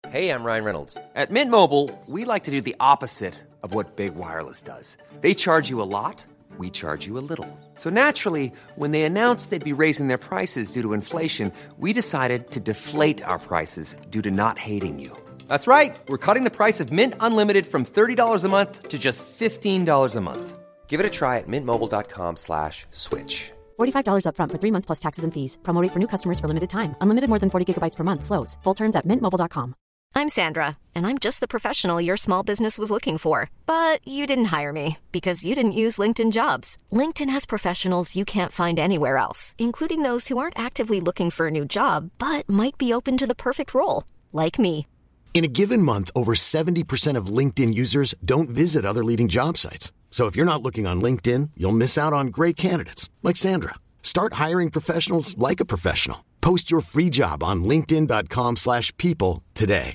Hey, I'm Ryan Reynolds. At Mint Mobile, we like to do the opposite of what Big Wireless does. They charge you a lot, we charge you a little. So naturally, when they announced they'd be raising their prices due to inflation, we decided to deflate our prices due to not hating you. That's right. We're cutting the price of Mint Unlimited from $30 a month to just $15 a month. Give it a try at mintmobile.com/switch. $45 up front for 3 months plus taxes and fees. Promo rate for new customers for limited time. Unlimited more than 40 gigabytes per month. Slows full terms at mintmobile.com. I'm Sandra, and I'm just the professional your small business was looking for. But you didn't hire me because you didn't use LinkedIn Jobs. LinkedIn has professionals you can't find anywhere else, including those who aren't actively looking for a new job, but might be open to the perfect role, like me. In a given month, over 70% of LinkedIn users don't visit other leading job sites. So if you're not looking on LinkedIn, you'll miss out on great candidates like Sandra. Start hiring professionals like a professional. Post your free job on linkedin.com/people today.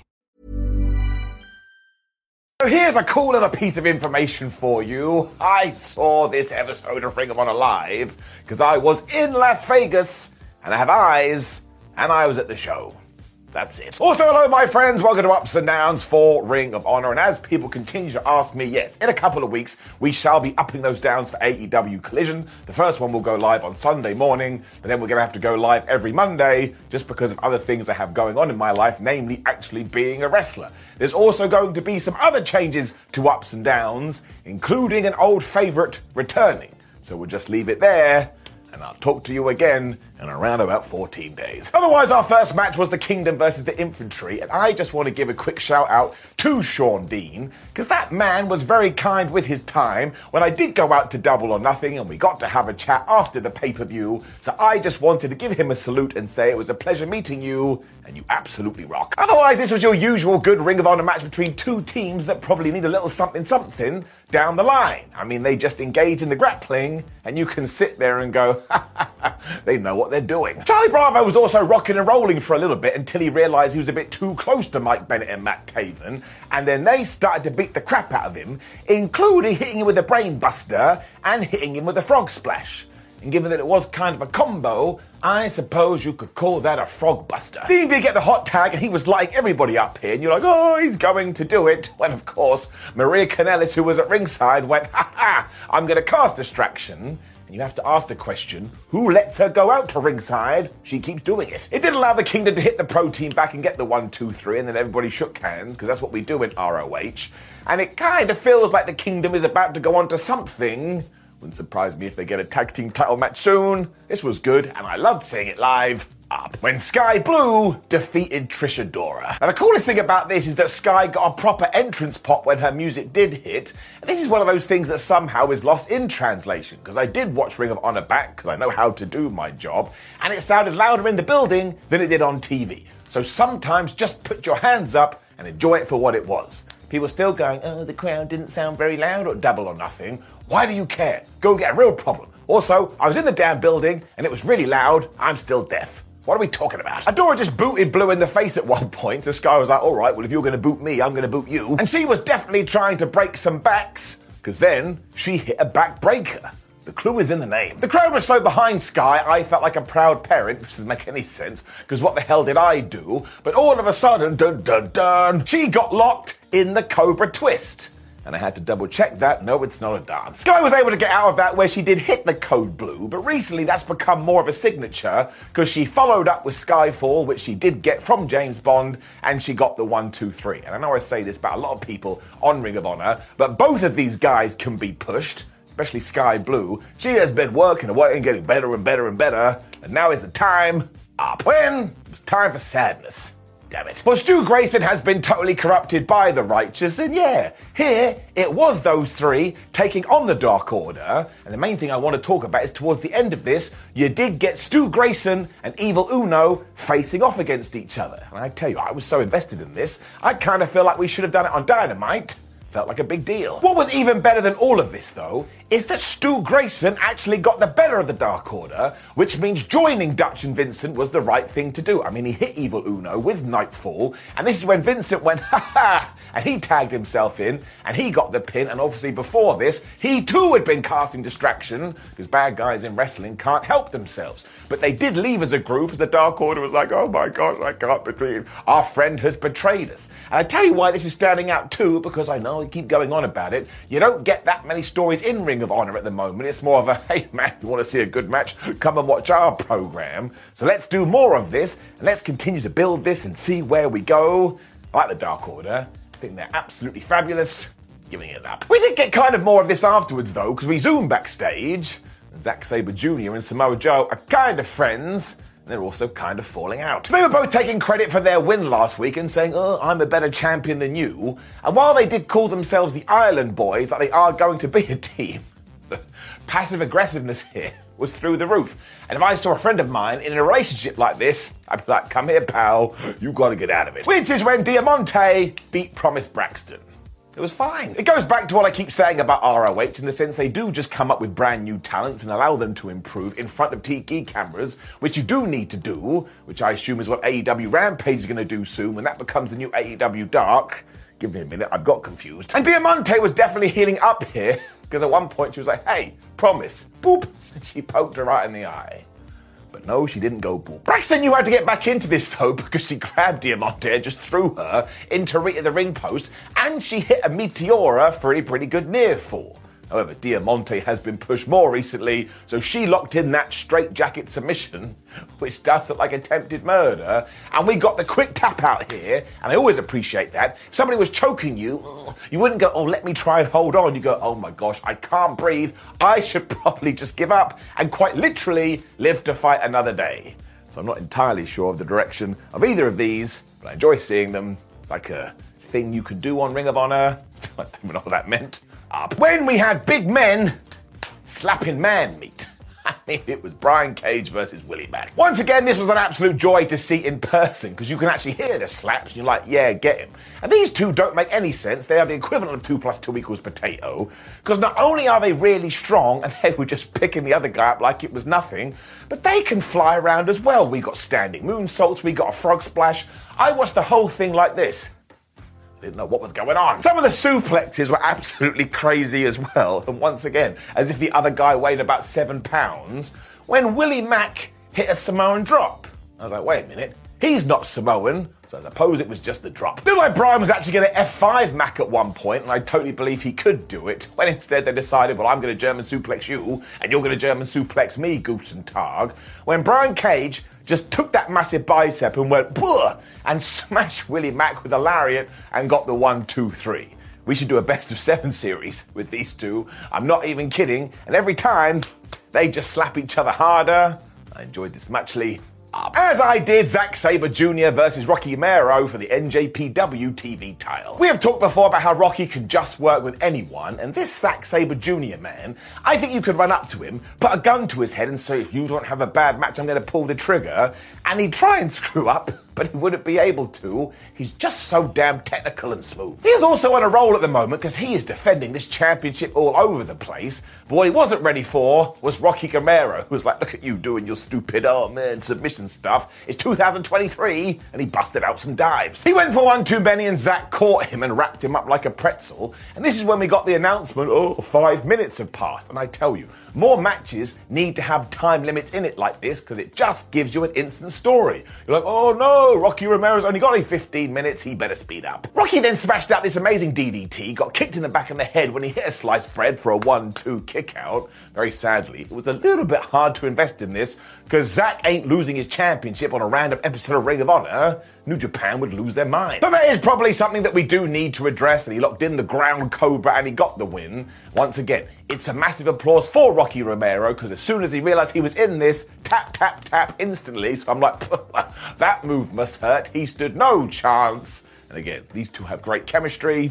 So here's a cool little piece of information for you. I saw this episode of Ring of Honor live because I was in Las Vegas and I have eyes and I was at the show. That's it. Also, hello, my friends. Welcome to Ups and Downs for Ring of Honor. And as people continue to ask me, yes, in a couple of weeks, we shall be upping those downs for AEW Collision. The first one will go live on Sunday morning, but then we're going to have to go live every Monday just because of other things I have going on in my life, namely actually being a wrestler. There's also going to be some other changes to Ups and Downs, including an old favorite returning. So we'll just leave it there, and I'll talk to you again in around about 14 days. Otherwise, our first match was the Kingdom versus the Infantry, and I just want to give a quick shout out to Sean Dean, because that man was very kind with his time when I did go out to Double or Nothing and we got to have a chat after the pay-per-view, so I just wanted to give him a salute and say it was a pleasure meeting you, and you absolutely rock. Otherwise, this was your usual good Ring of Honor match between two teams that probably need a little something down the line. I mean, they just engage in the grappling, and you can sit there and go, ha ha ha, they know what they're doing. Charlie Bravo was also rocking and rolling for a little bit until he realised he was a bit too close to Mike Bennett and Matt Taven, and then they started to beat the crap out of him, including hitting him with a brain buster and hitting him with a frog splash. And given that it was kind of a combo, I suppose you could call that a frog buster. Dean did get the hot tag, and he was like everybody up here, and you're like, oh, he's going to do it. When, of course, Maria Kanellis, who was at ringside, went, ha ha, I'm going to cast distraction. And you have to ask the question, who lets her go out to ringside? She keeps doing it. It did allow the Kingdom to hit the Pro Team back and get the 1, 2, 3, and then everybody shook hands, because that's what we do in ROH. And it kind of feels like the Kingdom is about to go on to something. Wouldn't surprise me if they get a tag team title match soon. This was good, and I loved seeing it live. Up when Sky Blue defeated Trish Adora. Now the coolest thing about this is that Sky got a proper entrance pop when her music did hit, and this is one of those things that somehow is lost in translation, because I did watch Ring of Honor back, because I know how to do my job, and it sounded louder in the building than it did on TV. So sometimes just put your hands up and enjoy it for what it was. People still going, oh, the crowd didn't sound very loud or Double or Nothing. Why do you care? Go get a real problem. Also, I was in the damn building and it was really loud. I'm still deaf. What are we talking about? Adora just booted Blue in the face at one point, so Sky was like, all right, well, if you're going to boot me, I'm going to boot you. And she was definitely trying to break some backs, because then she hit a back breaker. The clue is in the name. The crowd was so behind Sky, I felt like a proud parent, which doesn't make any sense, because what the hell did I do? But all of a sudden, dun dun dun, she got locked in the Cobra Twist. And I had to double check that. No, it's not a dance. Sky was able to get out of that where she did hit the Code Blue, but recently that's become more of a signature because she followed up with Skyfall, which she did get from James Bond, and she got the 1, 2, 3. And I know I say this about a lot of people on Ring of Honor, but both of these guys can be pushed, especially Sky Blue. She has been working away and getting better and better and better, and now is the time up. When? It's time for sadness. Damn it. Well, Stu Grayson has been totally corrupted by the Righteous, and yeah, here it was those three taking on the Dark Order, and the main thing I want to talk about is towards the end of this, you did get Stu Grayson and Evil Uno facing off against each other. And I tell you, I was so invested in this, I kind of feel like we should have done it on Dynamite Felt like a big deal. What was even better than all of this, though, is that Stu Grayson actually got the better of the Dark Order, which means joining Dutch and Vincent was the right thing to do. I mean, he hit Evil Uno with Nightfall, and this is when Vincent went, ha, and he tagged himself in, and he got the pin, and obviously before this, he too had been casting distraction, because bad guys in wrestling can't help themselves. But they did leave as a group, as the Dark Order was like, oh my gosh, I can't believe our friend has betrayed us. And I tell you why this is standing out too, because I know I keep going on about it. You don't get that many stories in Ring of Honor at the moment. It's more of a, hey man, you want to see a good match? Come and watch our program. So let's do more of this, and let's continue to build this and see where we go. I like the Dark Order. I think they're absolutely fabulous. Giving it up. We did get kind of more of this afterwards though, because we zoomed backstage. Zack Sabre Jr. and Samoa Joe are kind of friends. They're also kind of falling out. They were both taking credit for their win last week and saying, oh, I'm a better champion than you. And while they did call themselves the Ireland Boys, like they are going to be a team, the passive aggressiveness here was through the roof. And if I saw a friend of mine in a relationship like this, I'd be like, come here, pal, you gotta get out of it. Which is when Diamante beat Promise Braxton. It was fine. It goes back to what I keep saying about ROH in the sense they do just come up with brand new talents and allow them to improve in front of TV cameras, which you do need to do, which I assume is what AEW Rampage is going to do soon when that becomes the new AEW Dark. Give me a minute, I've got confused. And Diamante was definitely healing up here, because at one point she was like, hey, Promise, boop, and she poked her right in the eye. But no, she didn't go boop. Braxton knew how to get back into this though, because she grabbed Diamante and just threw her into the ring post, and she hit a Meteora for a pretty good near fall. However, Diamante has been pushed more recently, so she locked in that straitjacket submission, which does look like attempted murder, and we got the quick tap out here, and I always appreciate that. If somebody was choking you, you wouldn't go, oh, let me try and hold on. You go, oh my gosh, I can't breathe. I should probably just give up and quite literally live to fight another day. So I'm not entirely sure of the direction of either of these, but I enjoy seeing them. It's like a thing you can do on Ring of Honor. I don't know what that meant. When we had big men slapping man meat. I mean, it was Brian Cage versus Willie Mack. Once again, this was an absolute joy to see in person, because you can actually hear the slaps, and you're like, yeah, get him. And these two don't make any sense. They are the equivalent of 2 + 2 = potato, because not only are they really strong, and they were just picking the other guy up like it was nothing, but they can fly around as well. We got standing moonsaults, we got a frog splash. I watched the whole thing like this. Didn't know what was going on. Some of the suplexes were absolutely crazy as well. And once again, as if the other guy weighed about 7 pounds, when Willie Mack hit a Samoan drop. I was like, wait a minute, he's not Samoan, so I suppose it was just the drop. Bill O'Brien was actually going to F5 Mack at one point, and I totally believe he could do it, when instead they decided, well, I'm going to German suplex you, and you're going to German suplex me, Goose and Targ. When Brian Cage just took that massive bicep and went, Buh! And smashed Willie Mack with a lariat and got the 1, 2, 3. We should do a best of 7 series with these two. I'm not even kidding. And every time, they just slap each other harder. I enjoyed this muchly. As I did Zack Sabre Jr. versus Rocky Romero for the NJPW TV title. We have talked before about how Rocky can just work with anyone, and this Zack Sabre Jr. man, I think you could run up to him, put a gun to his head and say, if you don't have a bad match, I'm going to pull the trigger, and he'd try and screw up, but he wouldn't be able to. He's just so damn technical and smooth. He is also on a roll at the moment because he is defending this championship all over the place, but what he wasn't ready for was Rocky Romero, who was like, look at you doing your stupid, oh man, submission stuff. It's 2023, and he busted out some dives. He went for one too many, and Zack caught him and wrapped him up like a pretzel, and this is when we got the announcement, 5 minutes have passed, and I tell you, more matches need to have time limits in it like this, because it just gives you an instant story. You're like, oh no, Rocky Romero's only got 15 minutes, he better speed up. Rocky then smashed out this amazing DDT, got kicked in the back of the head when he hit a sliced bread for a 1-2 kick out. Very sadly, it was a little bit hard to invest in this, because Zack ain't losing his championship on a random episode of Ring of Honor. New Japan would lose their mind. But that is probably something that we do need to address, and he locked in the ground cobra and he got the win. Once again, it's a massive applause for Rocky Romero, because as soon as he realized he was in this, tap, tap, tap instantly. So I'm like, that move must hurt. He stood no chance. And again, these two have great chemistry.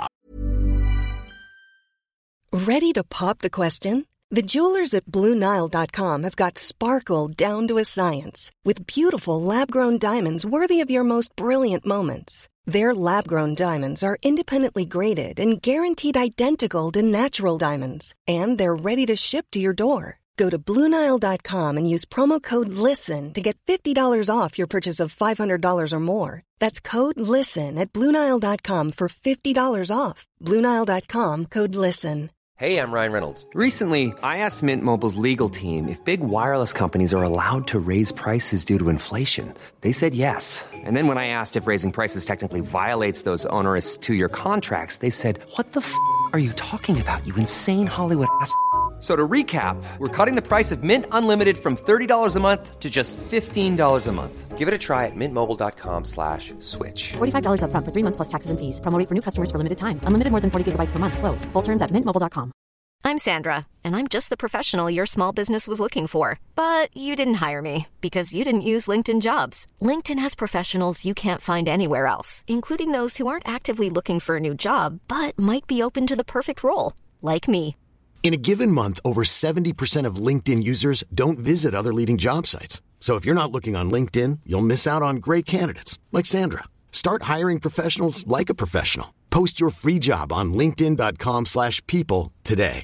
Ready to pop the question? The jewelers at BlueNile.com have got sparkle down to a science with beautiful lab-grown diamonds worthy of your most brilliant moments. Their lab-grown diamonds are independently graded and guaranteed identical to natural diamonds. And they're ready to ship to your door. Go to BlueNile.com and use promo code LISTEN to get $50 off your purchase of $500 or more. That's code LISTEN at BlueNile.com for $50 off. BlueNile.com, code LISTEN. Hey, I'm Ryan Reynolds. Recently, I asked Mint Mobile's legal team if big wireless companies are allowed to raise prices due to inflation. They said yes. And then when I asked if raising prices technically violates those onerous two-year contracts, they said, "What the f*** are you talking about, you insane Hollywood ass?" So to recap, we're cutting the price of Mint Unlimited from $30 a month to just $15 a month. Give it a try at mintmobile.com/switch. $45 up front for 3 months plus taxes and fees. Promo rate for new customers for limited time. Unlimited more than 40 gigabytes per month. Slows full terms at mintmobile.com. I'm Sandra, and I'm just the professional your small business was looking for. But you didn't hire me because you didn't use LinkedIn Jobs. LinkedIn has professionals you can't find anywhere else, including those who aren't actively looking for a new job, but might be open to the perfect role, like me. In a given month, over 70% of LinkedIn users don't visit other leading job sites. So if you're not looking on LinkedIn, you'll miss out on great candidates like Sandra. Start hiring professionals like a professional. Post your free job on linkedin.com/people today.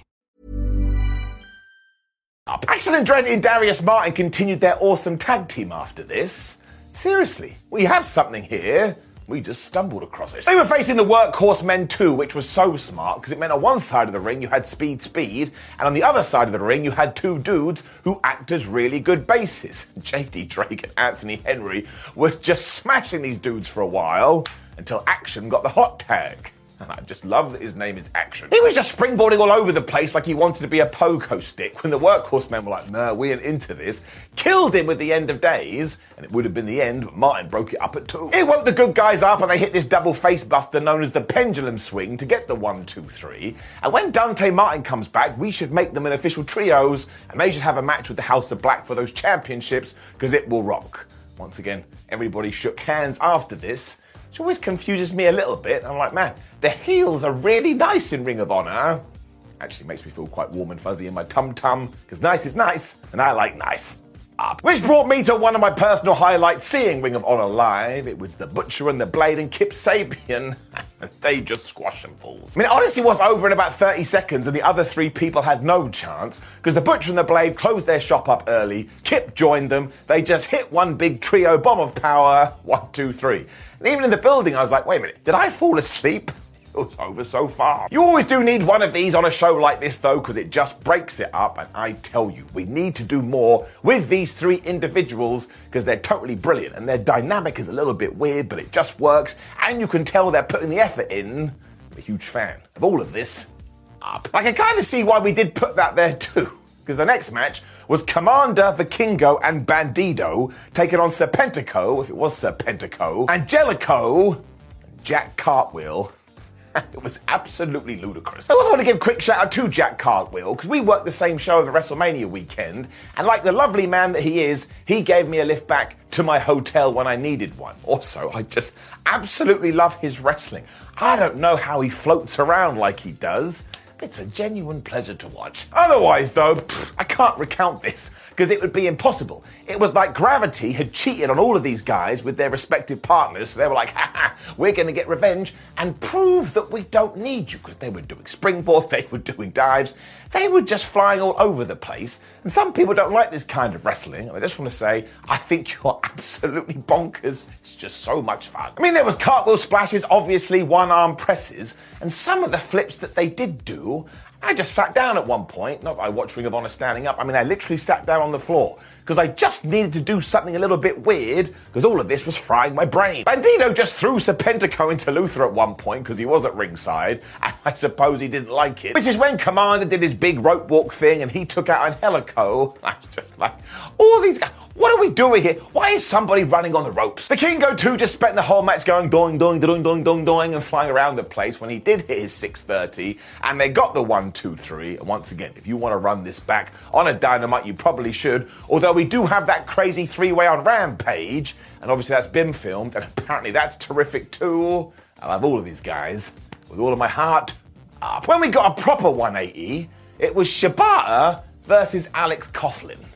Paxton and Trent and Darius Martin continued their awesome tag team after this. Seriously, we have something here. We just stumbled across it. They were facing the Workhorse Men 2, which was so smart because it meant on one side of the ring you had Speed, and on the other side of the ring you had two dudes who act as really good bases. JD Drake and Anthony Henry were just smashing these dudes for a while until Action got the hot tag. And I just love that his name is Action. He was just springboarding all over the place like he wanted to be a pogo stick when the Workhorse Men were like, "Nah, we ain't into this." Killed him with the End of Days, and it would have been the end, but Martin broke it up at 2. It woke the good guys up and they hit this double face buster known as the pendulum swing to get the 1, 2, 3. And when Dante Martin comes back, we should make them an official trios, and they should have a match with the House of Black for those championships, because it will rock. Once again, everybody shook hands after this, which always confuses me a little bit. I'm like, man, the heels are really nice in Ring of Honor. Actually makes me feel quite warm and fuzzy in my tum-tum, because nice is nice, and I like nice. Which brought me to one of my personal highlights seeing Ring of Honor live. It was the Butcher and the Blade and Kip Sabian. They just squashed them fools. I mean, it honestly was over in about 30 seconds, and the other three people had no chance, because the Butcher and the Blade closed their shop up early. Kip joined them. They just hit one big trio bomb of power. 1, 2, 3. And even in the building, I was like, wait a minute, did I fall asleep? It was over so far. You always do need one of these on a show like this, though, because it just breaks it up. And I tell you, we need to do more with these three individuals because they're totally brilliant. And their dynamic is a little bit weird, but it just works. And you can tell they're putting the effort in. I'm a huge fan of all of this. I can kind of see why we did put that there, too. Because the next match was Commander, Vikingo, and Bandido taking on Serpentico, if it was Serpentico, Angelico, and Jack Cartwheel. It was absolutely ludicrous. I also want to give a quick shout out to Jack Cartwheel, because we worked the same show over WrestleMania weekend, and like the lovely man that he is, he gave me a lift back to my hotel when I needed one. Also, I just absolutely love his wrestling. I don't know how he floats around like he does. It's a genuine pleasure to watch. Otherwise, though, I can't recount this, because it would be impossible. It was like Gravity had cheated on all of these guys with their respective partners, so they were like, ha, we're going to get revenge and prove that we don't need you, because they were doing springboard, they were doing dives, they were just flying all over the place. And some people don't like this kind of wrestling, and I just want to say, I think you're absolutely bonkers. It's just so much fun. I mean, there was cartwheel splashes, obviously one-arm presses, and some of the flips that they did do, I just sat down at one point. Not that I watched Ring of Honor standing up. I mean, I literally sat down on the floor because I just needed to do something a little bit weird because all of this was frying my brain. Bandito just threw Serpentico into Luther at one point because he was at ringside, and I suppose he didn't like it. Which is when Commander did his big rope walk thing and he took out Angelico. I was just like, all these guys, what are we doing here? Why is somebody running on the ropes? The Kingo 2 just spent the whole match going doing, doing, doing, doing, doing, doing, and flying around the place when he did hit his 630, and they got the 1, 2, 3. And once again, if you want to run this back on a Dynamite, you probably should. Although we do have that crazy 3-way on Rampage, and obviously that's been filmed, and apparently that's terrific too. I love all of these guys with all of my heart. When we got a proper 180, it was Shibata versus Alex Coughlin.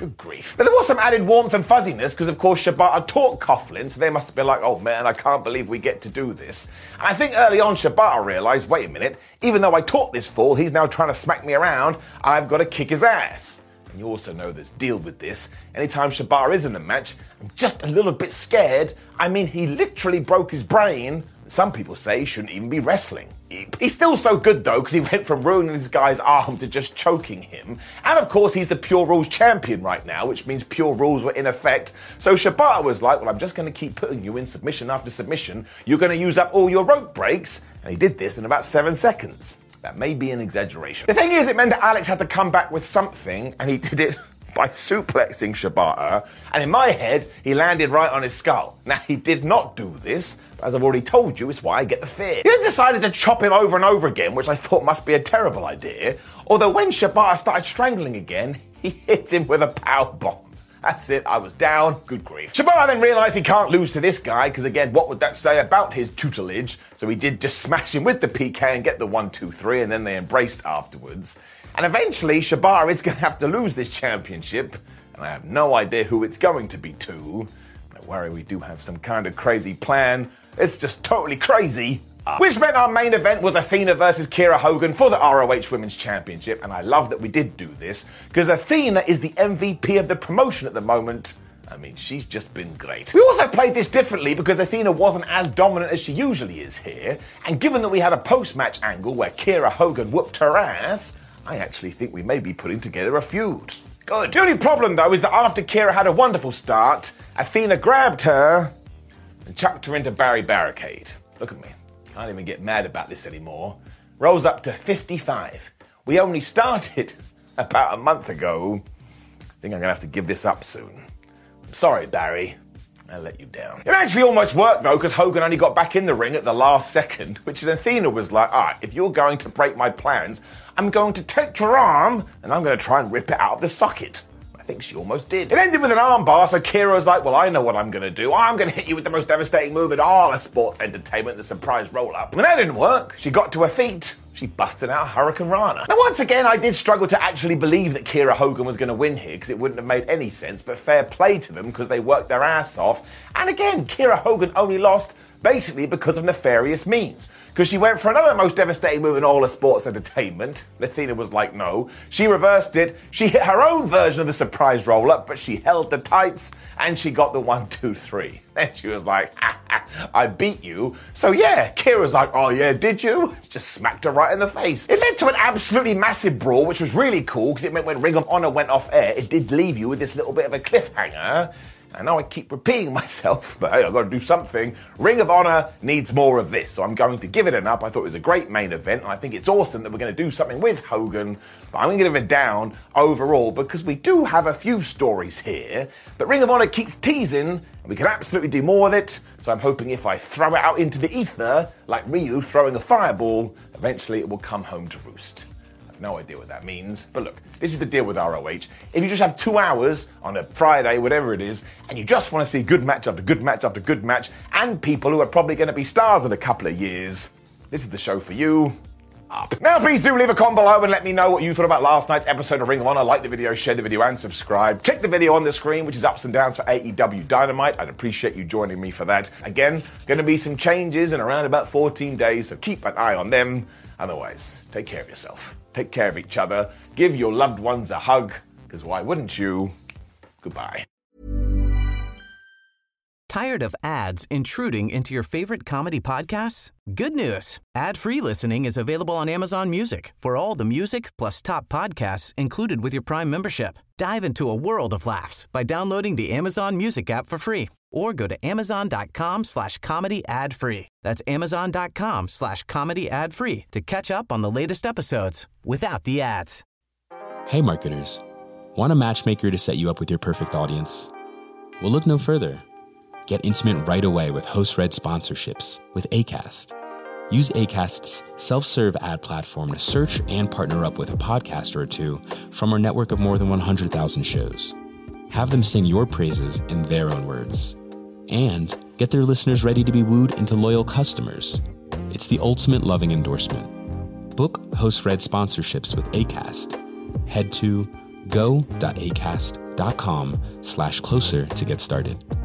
Good grief. But there was some added warmth and fuzziness because, of course, Shibata taught Coughlin, so they must have been like, oh man, I can't believe we get to do this. And I think early on Shibata realised, wait a minute, even though I taught this fool, he's now trying to smack me around, I've got to kick his ass. And you also know there's deal with this. Anytime Shibata is in a match, I'm just a little bit scared. I mean, he literally broke his brain. Some people say he shouldn't even be wrestling. He's still so good though, because he went from ruining this guy's arm to just choking him. And of course, he's the Pure Rules champion right now, which means Pure Rules were in effect. So Shibata was like, well, I'm just going to keep putting you in submission after submission. You're going to use up all your rope breaks. And he did this in about 7 seconds. That may be an exaggeration. The thing is, it meant that Alex had to come back with something, and he did it by suplexing Shibata, and in my head, he landed right on his skull. Now, he did not do this, but as I've already told you, it's why I get the fear. He then decided to chop him over and over again, which I thought must be a terrible idea, although when Shibata started strangling again, he hit him with a powerbomb. That's it, I was down, good grief. Shibata then realised he can't lose to this guy, because again, what would that say about his tutelage? So he did just smash him with the PK and get the 1, 2, 3, and then they embraced afterwards. And eventually, Shibata is going to have to lose this championship, and I have no idea who it's going to be to. Don't worry, we do have some kind of crazy plan. It's just totally crazy. Which meant our main event was Athena versus Kiera Hogan for the ROH Women's Championship, and I love that we did do this, because Athena is the MVP of the promotion at the moment. I mean, she's just been great. We also played this differently because Athena wasn't as dominant as she usually is here, and given that we had a post-match angle where Kiera Hogan whooped her ass, I actually think we may be putting together a feud. Good. The only problem, though, is that after Kiera had a wonderful start, Athena grabbed her and chucked her into Barry Barricade. Look at me. Can't even get mad about this anymore. Rolls up to 55. We only started about a month ago. I think I'm going to have to give this up soon. I'm sorry, Barry. I let you down. It actually almost worked, though, because Hogan only got back in the ring at the last second, which is Athena was like, all right, if you're going to break my plans, I'm going to take your arm and I'm going to try and rip it out of the socket. I think she almost did. It ended with an armbar, so Kiera was like, well, I know what I'm going to do. I'm going to hit you with the most devastating move in all of sports entertainment, the surprise roll-up. When that didn't work, she got to her feet. She busted out Hurricane Rana. Now, once again, I did struggle to actually believe that Kiera Hogan was going to win here because it wouldn't have made any sense, but fair play to them because they worked their ass off. And again, Kiera Hogan only lost basically because of nefarious means. Because she went for another most devastating move in all of sports entertainment. Athena was like, no. She reversed it. She hit her own version of the surprise roll-up, but she held the tights and she got the 1, 2, 3. Then she was like, ha, ha, I beat you. So yeah, Kiera's like, oh yeah, did you? Just smacked her right in the face. It led to an absolutely massive brawl, which was really cool because it meant when Ring of Honor went off air, it did leave you with this little bit of a cliffhanger. I know I keep repeating myself, but hey, I've got to do something. Ring of Honor needs more of this, so I'm going to give it an up. I thought it was a great main event, and I think it's awesome that we're going to do something with Hogan, but I'm going to give it down overall because we do have a few stories here, but Ring of Honor keeps teasing, and we can absolutely do more with it, so I'm hoping if I throw it out into the ether, like Ryu throwing a fireball, eventually it will come home to roost. No idea what that means, but look, this is the deal with ROH. If you just have 2 hours on a Friday, whatever it is, and you just want to see good match after good match after good match, and people who are probably going to be stars in a couple of years, this is the show for you. Up. Now, please do leave a comment below and let me know what you thought about last night's episode of Ring of Honor. Like the video, share the video, and subscribe. Click the video on the screen, which is ups and downs for AEW Dynamite. I'd appreciate you joining me for that. Again, going to be some changes in around about 14 days, so keep an eye on them. Otherwise, take care of yourself. Take care of each other. Give your loved ones a hug, because why wouldn't you? Goodbye. Tired of ads intruding into your favorite comedy podcasts? Good news. Ad-free listening is available on Amazon Music for all the music plus top podcasts included with your Prime membership. Dive into a world of laughs by downloading the Amazon Music app for free or go to amazon.com/comedy ad-free. That's amazon.com/comedy ad-free to catch up on the latest episodes without the ads. Hey marketers, want a matchmaker to set you up with your perfect audience? Well, look no further. Get intimate right away with host-read sponsorships with Acast. Use Acast's self-serve ad platform to search and partner up with a podcaster or two from our network of more than 100,000 shows. Have them sing your praises in their own words. And get their listeners ready to be wooed into loyal customers. It's the ultimate loving endorsement. Book host-read sponsorships with Acast. Head to go.acast.com. betterhelp.com/closer to get started.